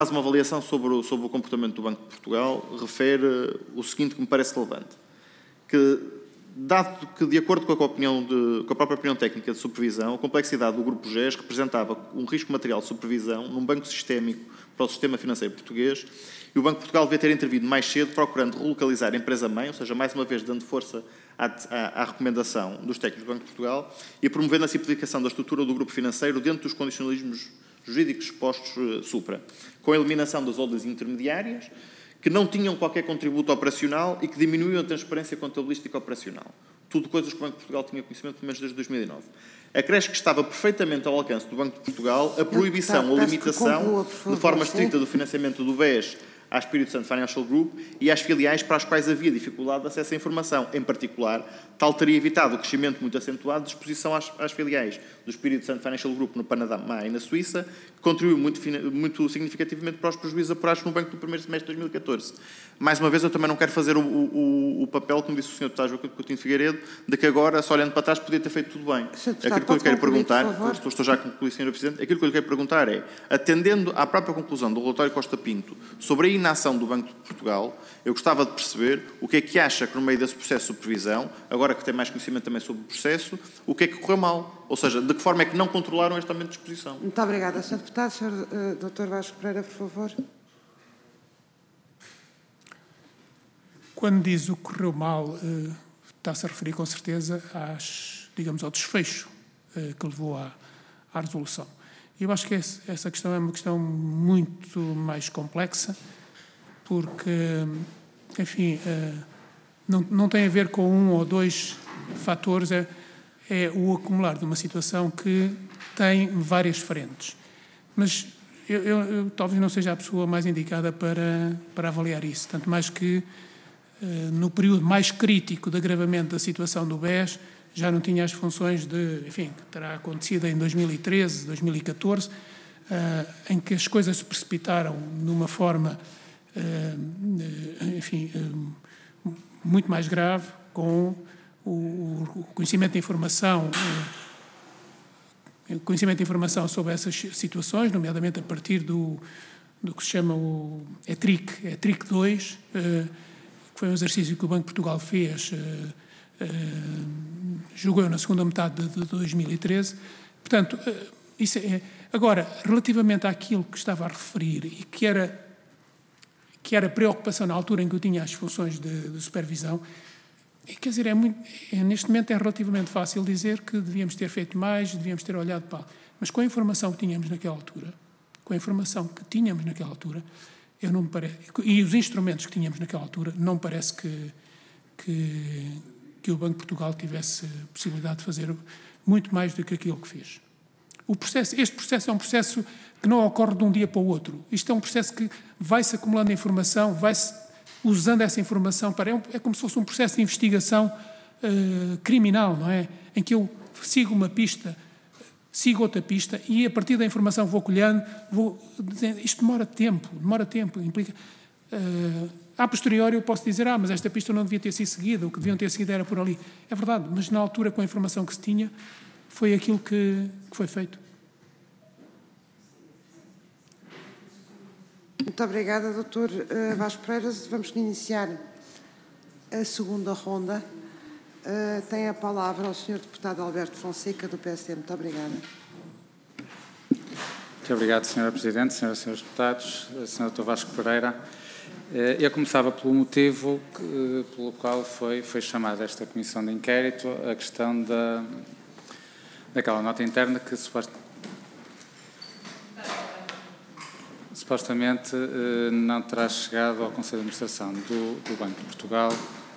faz uma avaliação sobre o comportamento do Banco de Portugal, refere o seguinte que me parece relevante, que, dado que, de acordo com a própria opinião técnica de supervisão, a complexidade do Grupo GES representava um risco material de supervisão num banco sistémico para o sistema financeiro português, e o Banco de Portugal devia ter intervido mais cedo, procurando relocalizar a empresa-mãe, ou seja, mais uma vez dando força à recomendação dos técnicos do Banco de Portugal, e promovendo a simplificação da estrutura do grupo financeiro dentro dos condicionalismos jurídicos expostos supra, com a eliminação das holdings intermediárias, que não tinham qualquer contributo operacional e que diminuíam a transparência contabilística operacional. Tudo coisas que o Banco de Portugal tinha conhecimento, pelo menos desde 2009. Acresce que estava perfeitamente ao alcance do Banco de Portugal a proibição ou limitação de forma estrita do financiamento do BES à Espírito Santo Financial Group e às filiais para as quais havia dificuldade de acesso à informação. Em particular, tal teria evitado o crescimento muito acentuado de exposição às filiais do Espírito Santo Financial Group no Panamá e na Suíça, que contribuiu muito significativamente para os prejuízos apurados no banco do primeiro semestre de 2014. Mais uma vez, eu também não quero fazer o papel, como disse o Sr. Deputado Joaquim Coutinho de Figueiredo, de que agora, só olhando para trás, podia ter feito tudo bem. Aquilo que eu lhe quero perguntar, estou já a concluir, Sr. Presidente, aquilo que eu lhe quero perguntar é, atendendo à própria conclusão do relatório Costa Pinto sobre a inação do Banco de Portugal, eu gostava de perceber o que é que acha que no meio desse processo de supervisão, agora que tem mais conhecimento também sobre o processo, o que é que correu mal? Ou seja, de que forma é que não controlaram este aumento de exposição? Muito obrigada, Sr. Deputado. Sr. Dr. Vasco Pereira, por favor. Quando diz o que correu mal, está-se a referir com certeza ao desfecho que levou à resolução. Eu acho que essa questão é uma questão muito mais complexa, porque, enfim, não tem a ver com um ou dois fatores, é o acumular de uma situação que tem várias frentes. Mas eu talvez não seja a pessoa mais indicada para avaliar isso, tanto mais que no período mais crítico de agravamento da situação do BES, já não tinha as funções que terá acontecido em 2013, 2014, em que as coisas se precipitaram numa forma, muito mais grave, com o conhecimento de informação, sobre essas situações, nomeadamente a partir do que se chama o ETRIC 2, que foi um exercício que o Banco de Portugal fez, julgou na segunda metade de 2013. Portanto, isso é. Agora, relativamente àquilo que estava a referir e que era preocupação na altura em que eu tinha as funções de supervisão, quer dizer, neste momento é relativamente fácil dizer que devíamos ter feito mais, devíamos ter olhado para... Mas com a informação que tínhamos naquela altura, eu não me parece, e os instrumentos que tínhamos naquela altura, não me parece que o Banco de Portugal tivesse possibilidade de fazer muito mais do que aquilo que fez. Este processo é um processo que não ocorre de um dia para o outro. Isto é um processo que vai-se acumulando informação, vai-se usando essa informação é como se fosse um processo de investigação criminal, não é? Em que eu sigo uma pista, sigo outra pista e a partir da informação vou colhendo, isto demora tempo, implica... a posteriori eu posso dizer, mas esta pista não devia ter sido seguida, o que deviam ter seguido era por ali. É verdade, mas na altura, com a informação que se tinha, foi aquilo que foi feito. Muito obrigada, Dr. Vasco Pereira. Vamos iniciar a segunda ronda. Tem a palavra o Sr. Deputado Alberto Fonseca, do PSD. Muito obrigada. Muito obrigado, Sra. Presidente, Sras. e Srs. Deputados, Sr. Dr. Vasco Pereira. Eu começava pelo motivo pelo qual foi chamada esta comissão de inquérito, a questão daquela nota interna que supostamente não terá chegado ao Conselho de Administração do Banco de Portugal.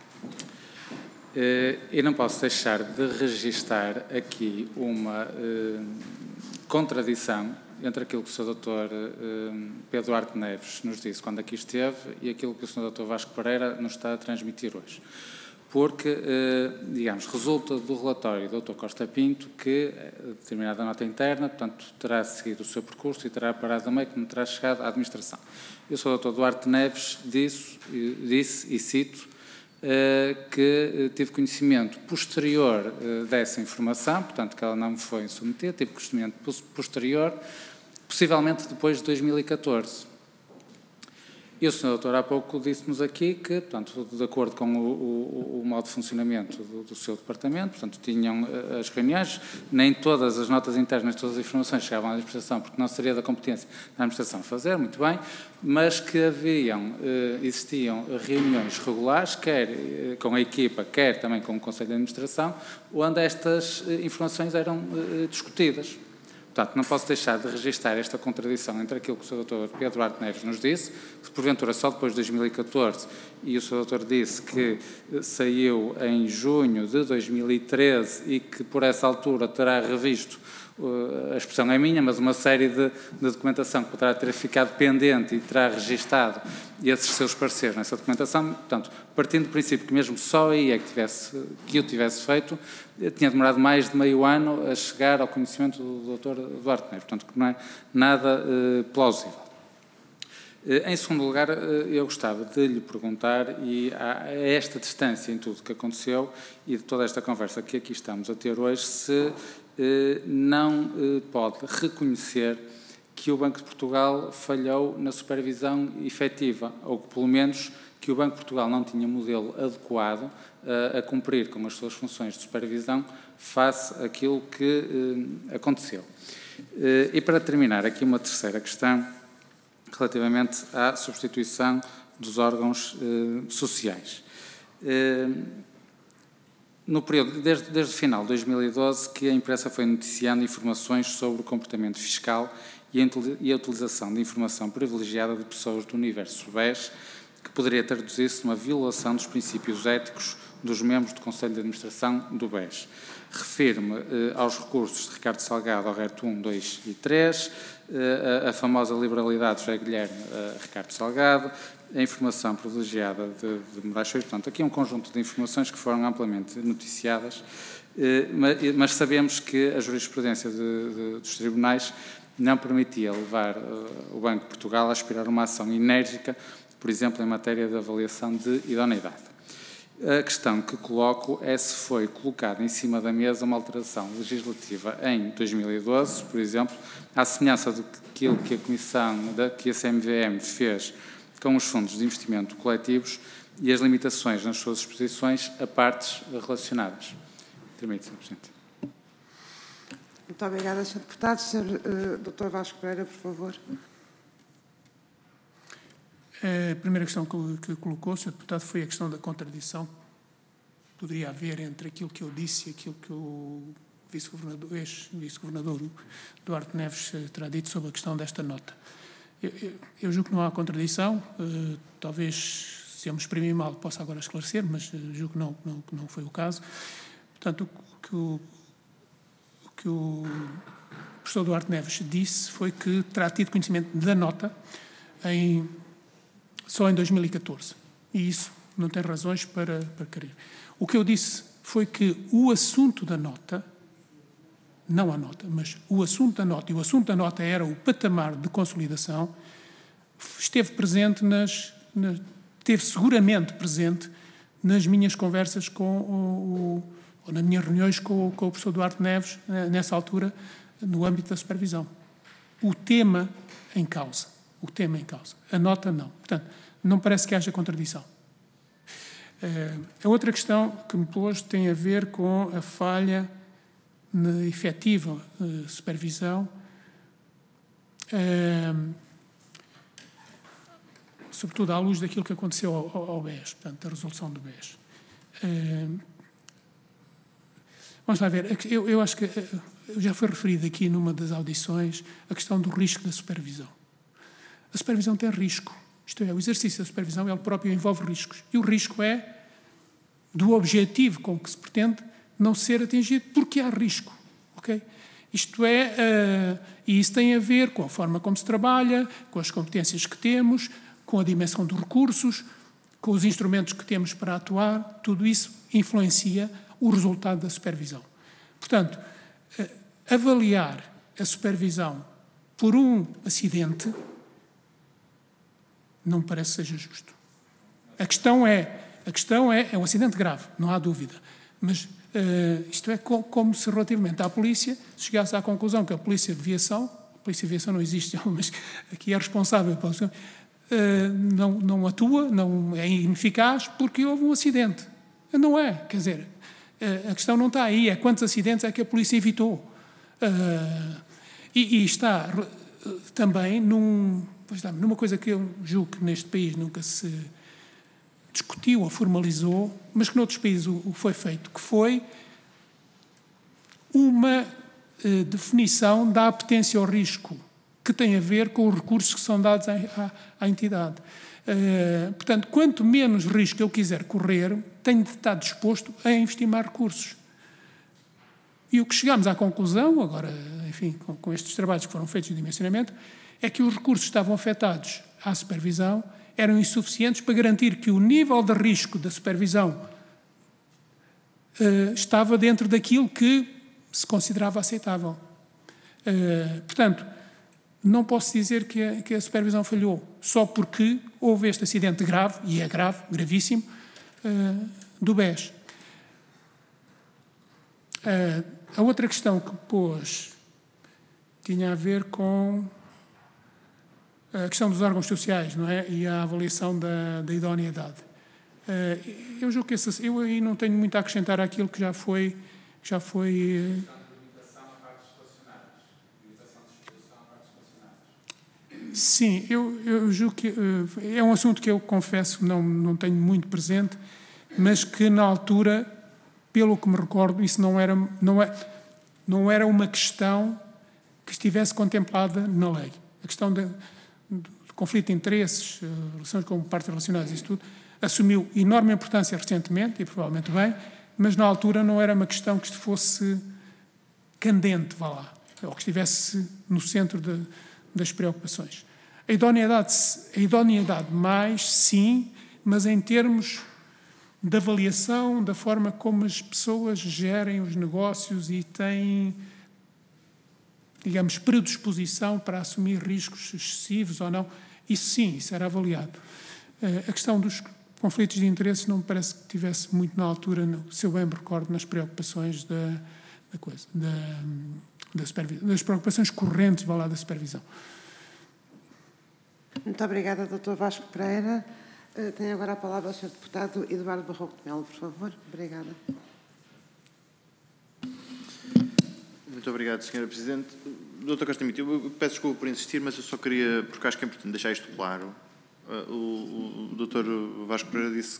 E não posso deixar de registar aqui uma contradição entre aquilo que o Sr. Dr. Pedro Duarte Neves nos disse quando aqui esteve e aquilo que o Sr. Dr. Vasco Pereira nos está a transmitir hoje. Porque, resulta do relatório do Dr. Costa Pinto que determinada nota interna, portanto, terá seguido o seu percurso e terá parado a meio que não terá chegado à administração. E o Sr. Dr. Duarte Neves disse, e cito, que tive conhecimento posterior dessa informação, portanto, que ela não me foi submetida, tive conhecimento posterior, possivelmente depois de 2014. E o Sr. Doutor há pouco disse-nos aqui que, portanto, de acordo com o modo de funcionamento do seu departamento, portanto, tinham as reuniões, nem todas as notas internas, todas as informações chegavam à administração, porque não seria da competência da administração fazer, muito bem, mas que existiam reuniões regulares, quer com a equipa, quer também com o Conselho de Administração, onde estas informações eram discutidas. Portanto, não posso deixar de registrar esta contradição entre aquilo que o Sr. Dr. Pedro Duarte Neves nos disse, que porventura só depois de 2014, e o Sr. Dr. disse que saiu em junho de 2013 e que por essa altura terá revisto, a expressão é minha, mas uma série de documentação que poderá ter ficado pendente e terá registado esses seus pareceres nessa documentação. Portanto, partindo do princípio que mesmo só aí é que eu tivesse feito, tinha demorado mais de meio ano a chegar ao conhecimento do Dr. Duarte Neves, portanto, que não é nada plausível. Em segundo lugar, eu gostava de lhe perguntar, e a esta distância em tudo que aconteceu e de toda esta conversa que aqui estamos a ter hoje, se não pode reconhecer que o Banco de Portugal falhou na supervisão efetiva, ou que, pelo menos, que o Banco de Portugal não tinha modelo adequado a cumprir com as suas funções de supervisão face àquilo que aconteceu. E, para terminar, aqui uma terceira questão relativamente à substituição dos órgãos sociais. No período, desde o final de 2012, que a imprensa foi noticiando informações sobre o comportamento fiscal e a utilização de informação privilegiada de pessoas do universo BES, que poderia traduzir-se numa violação dos princípios éticos dos membros do Conselho de Administração do BES. Refiro-me aos recursos de Ricardo Salgado ao RET 1, 2 e 3, a famosa liberalidade de José Guilherme a Ricardo Salgado, a informação privilegiada de Moraes Soares. Portanto, aqui um conjunto de informações que foram amplamente noticiadas, mas sabemos que a jurisprudência dos tribunais não permitia levar o Banco de Portugal a aspirar uma ação enérgica, por exemplo, em matéria de avaliação de idoneidade. A questão que coloco é se foi colocada em cima da mesa uma alteração legislativa em 2012, por exemplo, à semelhança daquilo que a Comissão, que a CMVM fez com os fundos de investimento coletivos e as limitações nas suas exposições a partes relacionadas. Termino, Sr. Presidente. Muito obrigada, Sr. Deputado. Sr. Dr. Vasco Pereira, por favor. A primeira questão que colocou, Sr. Deputado, foi a questão da contradição que poderia haver entre aquilo que eu disse e aquilo que o ex-vice-governador Duarte Neves terá dito sobre a questão desta nota. Eu julgo que não há contradição, talvez, se eu me exprimi mal, possa agora esclarecer, mas julgo que não foi o caso. Portanto, o que o professor Duarte Neves disse foi que terá tido conhecimento da nota só em 2014. E isso não tem razões para querer. O que eu disse foi que o assunto da nota, não a nota, mas o assunto da nota, e o assunto da nota era o patamar de consolidação, esteve presente esteve seguramente presente nas minhas conversas ou nas minhas reuniões com o professor Duarte Neves, nessa altura, no âmbito da supervisão. O tema em causa. A nota, não. Portanto, não parece que haja contradição. A outra questão que me pôs tem a ver com a falha na efetiva supervisão, sobretudo à luz daquilo que aconteceu ao BES, portanto, da resolução do BES. Vamos lá ver, eu acho que já foi referido aqui numa das audições a questão do risco da supervisão. A supervisão tem risco, isto é, o exercício da supervisão ele próprio envolve riscos. E o risco é do objetivo com que se pretende não ser atingido, porque há risco. Okay? Isto é, e isso tem a ver com a forma como se trabalha, com as competências que temos, com a dimensão dos recursos, com os instrumentos que temos para atuar, tudo isso influencia o resultado da supervisão. Portanto, avaliar a supervisão por um acidente não me parece que seja justo. A questão é um acidente grave, não há dúvida, mas isto é como se relativamente à polícia chegasse à conclusão que a polícia de viação não existe, mas aqui é responsável pela não atua, não é ineficaz porque houve um acidente. Não é, quer dizer, a questão não está aí, é quantos acidentes é que a polícia evitou. E está também numa coisa que eu julgo que neste país nunca se discutiu ou formalizou, mas que noutros países o foi feito, que foi uma definição da apetência ao risco, que tem a ver com os recursos que são dados à entidade. Portanto, quanto menos risco eu quiser correr, tenho de estar disposto a investir mais recursos. E o que chegamos à conclusão, agora, enfim, com estes trabalhos que foram feitos de dimensionamento, é que os recursos que estavam afetados à supervisão eram insuficientes para garantir que o nível de risco da supervisão estava dentro daquilo que se considerava aceitável. Portanto, não posso dizer que a supervisão falhou só porque houve este acidente grave, e é grave, gravíssimo, do BES. A outra questão que pôs tinha a ver com a questão dos órgãos sociais, não é? E a avaliação da idoneidade. Eu julgo que eu aí não tenho muito a acrescentar àquilo que já foi Sim, eu julgo que é um assunto que eu confesso não tenho muito presente, mas que na altura, pelo que me recordo, isso não era uma questão que estivesse contemplada na lei. A questão do conflito de interesses, relações com partes relacionadas, isso tudo, assumiu enorme importância recentemente, e provavelmente bem, mas na altura não era uma questão que fosse candente, vá lá, ou que estivesse no centro das preocupações. A idoneidade mais, sim, mas em termos de avaliação da forma como as pessoas gerem os negócios e têm, digamos, predisposição para assumir riscos excessivos ou não, isso sim, isso era avaliado. A questão dos conflitos de interesses não me parece que tivesse muito na altura, se eu bem me recordo, nas preocupações das preocupações correntes, vá lá, da supervisão. Muito obrigada, Dr. Vasco Pereira. Tem agora a palavra o Sr. Deputado Eduardo Barroco de Melo, por favor. Obrigada. Muito obrigado, Sra. Presidente. Dr. Costa Pinto, eu peço desculpa por insistir, mas eu só queria, porque acho que é importante deixar isto claro. O Dr. Vasco Pereira disse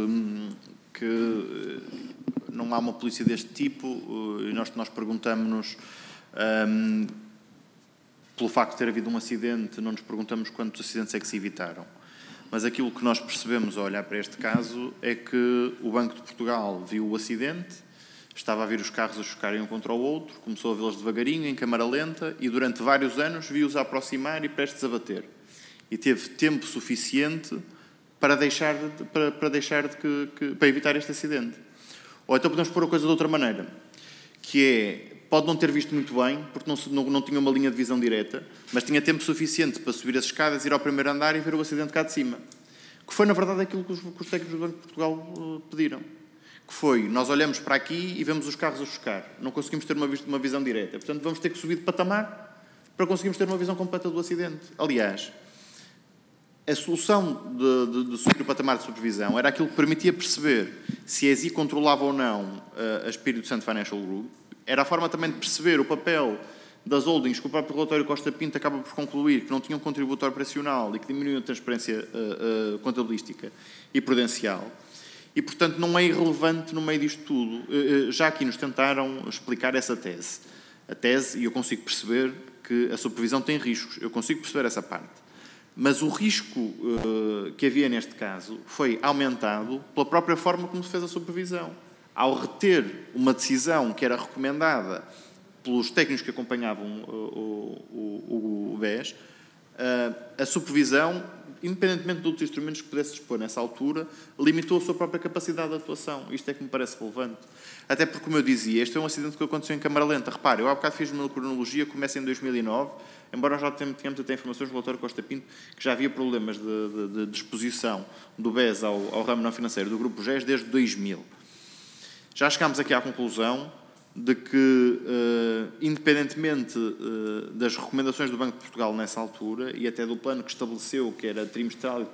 que não há uma polícia deste tipo e nós perguntamos-nos, pelo facto de ter havido um acidente, não nos perguntamos quantos acidentes é que se evitaram. Mas aquilo que nós percebemos ao olhar para este caso é que o Banco de Portugal viu o acidente, estava a ver os carros a chocarem um contra o outro, começou a vê-los devagarinho, em câmara lenta, e durante vários anos viu-os a aproximar e prestes a bater. E teve tempo suficiente para evitar este acidente. Ou então podemos pôr a coisa de outra maneira, que é, pode não ter visto muito bem, porque não tinha uma linha de visão direta, mas tinha tempo suficiente para subir as escadas, ir ao primeiro andar e ver o acidente cá de cima. Que foi, na verdade, aquilo que os técnicos do Banco de Portugal pediram. Que foi, nós olhamos para aqui e vemos os carros a chocar. Não conseguimos ter uma visão direta. Portanto, vamos ter que subir de patamar para conseguirmos ter uma visão completa do acidente. Aliás, a solução de subir o patamar de supervisão era aquilo que permitia perceber se a ESI controlava ou não a Espírito Santo Financial Group. Era a forma também de perceber o papel das holdings, que o próprio relatório Costa Pinto acaba por concluir que não tinham contributo operacional e que diminuíam a transparência contabilística e prudencial. E, portanto, não é irrelevante no meio disto tudo. Já aqui nos tentaram explicar essa tese. A tese, e eu consigo perceber que a supervisão tem riscos. Eu consigo perceber essa parte. Mas o risco que havia neste caso foi aumentado pela própria forma como se fez a supervisão. Ao reter uma decisão que era recomendada pelos técnicos que acompanhavam o BES, a supervisão, independentemente de outros instrumentos que pudesse dispor nessa altura, limitou a sua própria capacidade de atuação. Isto é que me parece relevante. Até porque, como eu dizia, este é um acidente que aconteceu em câmara lenta. Repare, eu há bocado fiz uma cronologia, começa em 2009, embora nós já tenhamos até informações do relatório Costa Pinto que já havia problemas de exposição do BES ao ramo não financeiro do Grupo GES desde 2000. Já chegámos aqui à conclusão de que, independentemente das recomendações do Banco de Portugal nessa altura, e até do plano que estabeleceu, que era trimestral